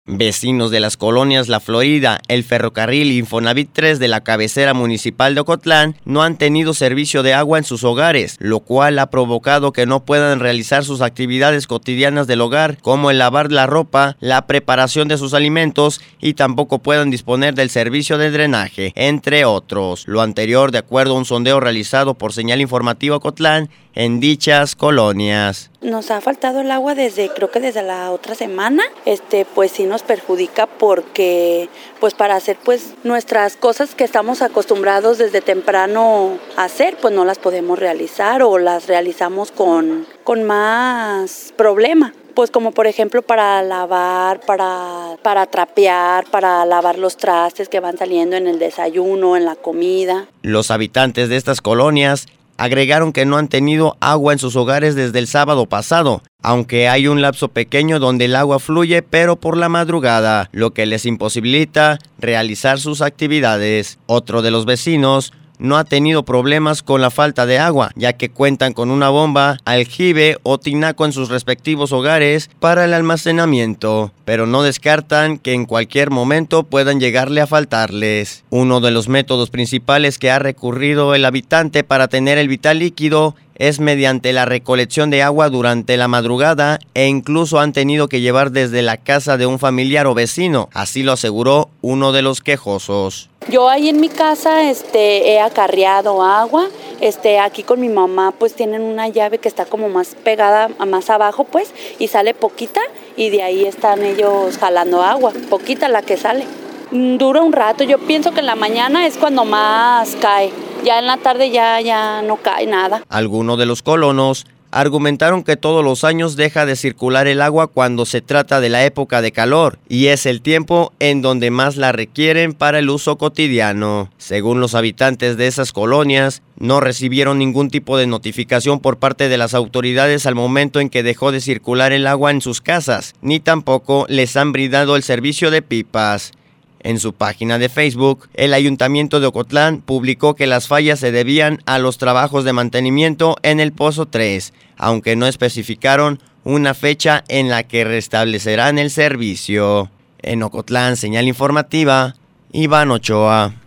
Vecinos de las colonias La Florida, El Ferrocarril y Infonavit 3 de la cabecera municipal de Ocotlán no han tenido servicio de agua en sus hogares, lo cual ha provocado que no puedan realizar sus actividades cotidianas del hogar, como el lavar la ropa, la preparación de sus alimentos y tampoco puedan disponer del servicio de drenaje, entre otros. Lo anterior de acuerdo a un sondeo realizado por Señal Informativa Ocotlán en dichas colonias. Nos ha faltado el agua creo que desde la otra semana, pues sí nos perjudica porque pues para hacer pues nuestras cosas que estamos acostumbrados desde temprano a hacer, pues no las podemos realizar o las realizamos con más problema. Pues como por ejemplo para lavar, para trapear, para lavar los trastes que van saliendo en el desayuno, en la comida. Los habitantes de estas colonias agregaron que no han tenido agua en sus hogares desde el sábado pasado, aunque hay un lapso pequeño donde el agua fluye, pero por la madrugada, lo que les imposibilita realizar sus actividades. Otro de los vecinos no ha tenido problemas con la falta de agua, ya que cuentan con una bomba, aljibe o tinaco en sus respectivos hogares para el almacenamiento, pero no descartan que en cualquier momento puedan llegarle a faltarles. Uno de los métodos principales que ha recurrido el habitante para tener el vital líquido es mediante la recolección de agua durante la madrugada e incluso han tenido que llevar desde la casa de un familiar o vecino, así lo aseguró uno de los quejosos. Yo ahí en mi casa he acarreado agua, aquí con mi mamá pues tienen una llave que está como más pegada más abajo pues y sale poquita y de ahí están ellos jalando agua, poquita la que sale. Dura un rato, yo pienso que en la mañana es cuando más cae, ya en la tarde ya no cae nada. Algunos de los colonos argumentaron que todos los años deja de circular el agua cuando se trata de la época de calor y es el tiempo en donde más la requieren para el uso cotidiano. Según los habitantes de esas colonias, no recibieron ningún tipo de notificación por parte de las autoridades al momento en que dejó de circular el agua en sus casas, ni tampoco les han brindado el servicio de pipas. En su página de Facebook, el Ayuntamiento de Ocotlán publicó que las fallas se debían a los trabajos de mantenimiento en el Pozo 3, aunque no especificaron una fecha en la que restablecerán el servicio. En Ocotlán, Señal Informativa, Iván Ochoa.